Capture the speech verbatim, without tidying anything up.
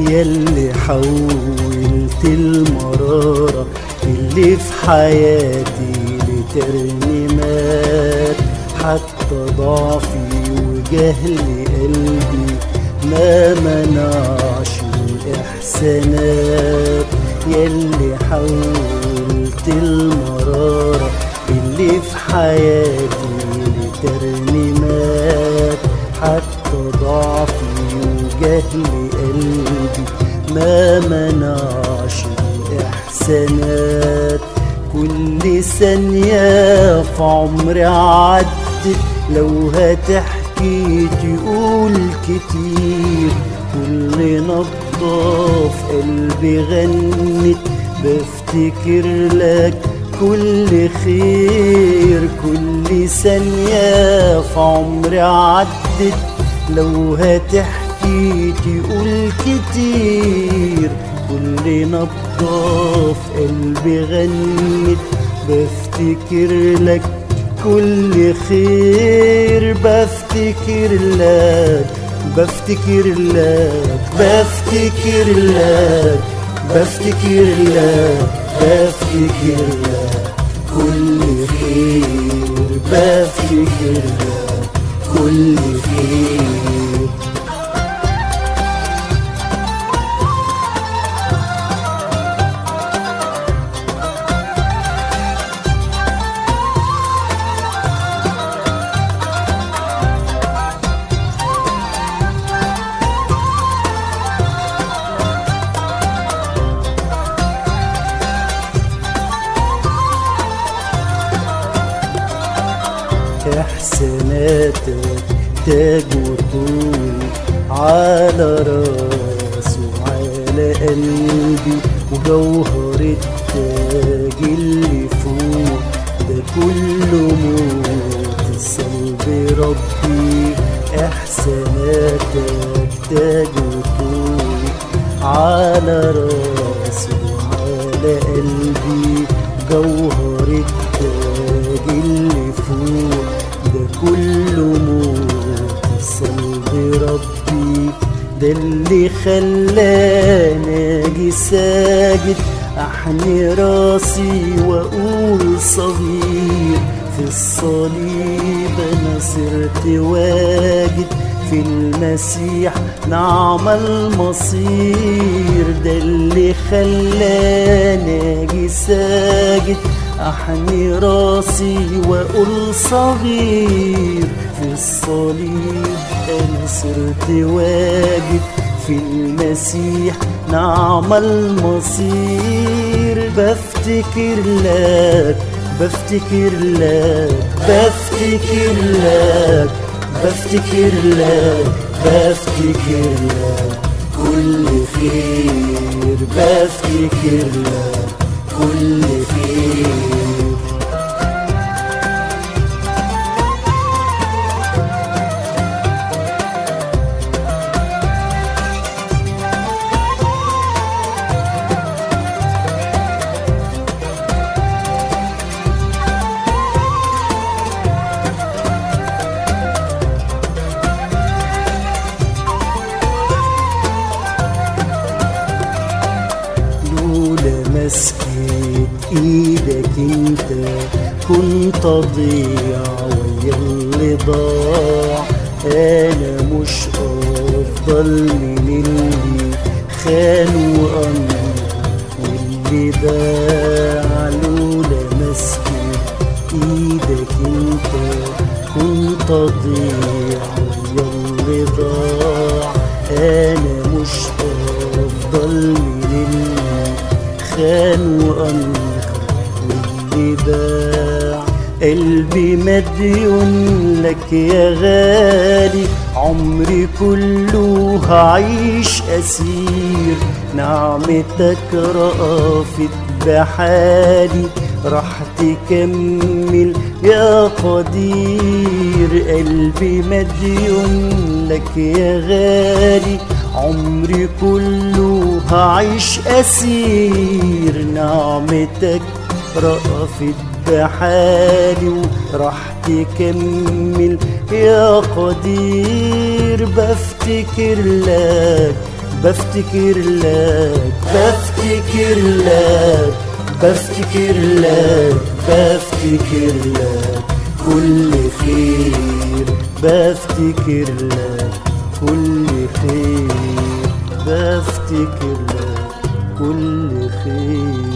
ياللي حولت المرارة اللي في حياتي لترنيمات، حتى ضعفي وجهل قلبي ما منعش الإحسانات. ياللي حولت المرارة اللي في حياتي لترنيمات، حتى ضعفي وجهل قلبي ما منعش الإحسانات. كل ثانية في عمري عدت لو هتحكي تقول كتير، كل نبضة في قلبي غنت بفتكر لك كل خير. كل ثانية في عمري عدت لو هتحكي تقول كتير، كل نبضة في قلبي غنت بفتكر لك كل خير. بفتكر لك بفتكر لك بفتكر لك بفتكر لك بفتكر لك كل خير. بفتكر لك كل خير. إحساناتك تاج وطول على راسي وعلى قلبي، وجوهر التاج اللي فوق ده كله موت الصلب ربي. إحساناتك تاج وطول على راسي وعلى قلبي، جوهر التاج اللي فوق ده كله موت الصلب ربي. ده اللي خلاني اجي ساجد احني راسي واقول صغير، في الصليب انا صرت واجد، في المسيح نعم المصير. ده اللي خلاني اجي ساجد احني راسي واقول صغير، في الصليب انا صرت واجد، في المسيح نعم المصير. بفتكر لك بفتكر لك بفتكر لك بفتكر لك بفتكر لك كل خير. بفتكر لك كل خير. مسكت ايدك انت كنت اضيع ويا اللي ضاع، انا مش افضل من اللي خان وانهار واللي باع. لولا مسكت ايدك انت كنت اضيع ويا اللي ضاع، انا مش افضل من اللي خان وأنكر واللي باع. قلبي مديون لك يا غالي، عمري كله هعيش أسير، نعمتك رأفت بحالي راح تكمل يا قدير. قلبي مديون لك يا غالي، عمري كله هعيش أسير، نعمتك رأفت بحالي وراح تكمل يا قدير. بفتكر لك بفتكر لك بفتكر لك بفتكر لك بفتكر لك كل خير، بفتكر لك كل خير، بفتكر لك كل خير.